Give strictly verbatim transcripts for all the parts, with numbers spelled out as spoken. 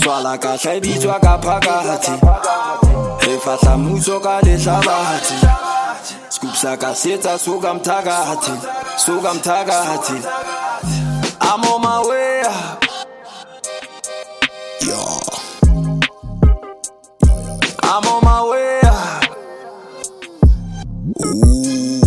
Swala ka hlabitswa ka phakati Re fahla mmuso ka lehlabathe Scoop sa ka setsa soka mthakati Soka mthakati I'm on my way up Yo. I'm on my way up Ooh.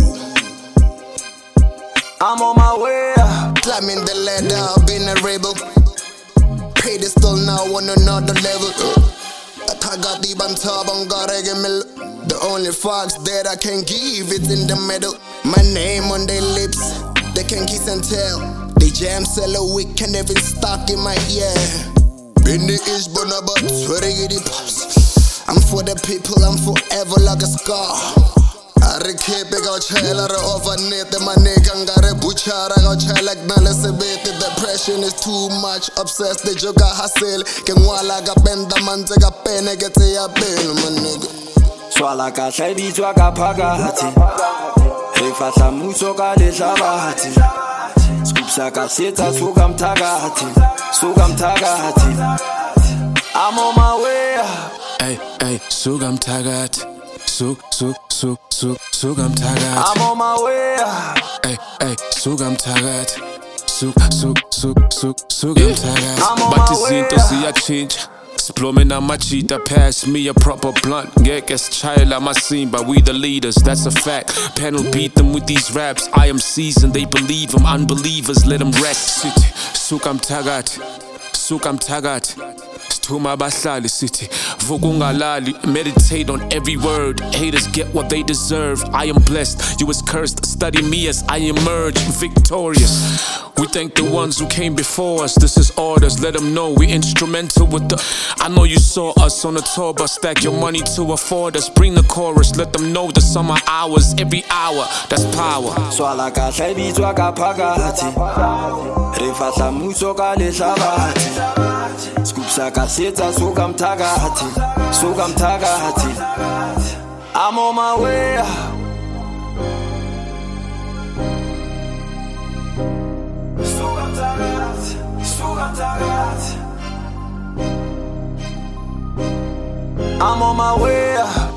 I'm on my way up Climbing the ladder, I've been a rebel. Pedestal now on another level. Tagati bantabang garegimil. The only fox that I can give it's in the middle. My name on their lips, they can kiss and tell. They jam sell a week and even stuck in my ear. Been the ish bonabat, swearing it pops. I'm for the people, I'm forever like a scar. Arikepe ga chela re overnight my nigga ngare buchara ga chela gnale sebete. Depression is too much, obsessed the joke hustle ke ngwala ga benda manze ga pene ke tse ya bill my nigga. Swala ka hlabitswa ka phakati Re fahla mmuso ka lehlabathe Scoop sa ka setsa soka mthakati Soka mthakati I'm on my way up Ay, ay, soka mthakati Suk, suk, suk, suk, soka mthakati I'm on my way up Ay, ay, soka mthakati Suk, suk, suk, suk, soka mthakati I'm on But my way izinto up. ziyachinja Sploming on my cheetah, pass me a proper blunt. Get guess child I'm a scene, but we the leaders, that's a fact. Panel beat them with these raps, I am seasoned, they believe them. Unbelievers, let them rest. Sukam tagat, sukam tagat. Stuma bahlali city, vukungalali. Meditate on every word, haters get what they deserve. I am blessed, you was cursed. Study me as I emerge victorious. We thank the ones who came before us. This is orders, let them know we instrumental with the. I know you saw us on the tour bus. Stack your money to afford us. Bring the chorus, let them know the summer hours. Every hour, that's power. Swala ka hlabitswa ka phakati Re fahla mmuso ka lehlabathe Scoop sa ka setsa soka mthakati Soka mthakati I'm on my way up Soka mthakati Soka mthakati I'm on my way up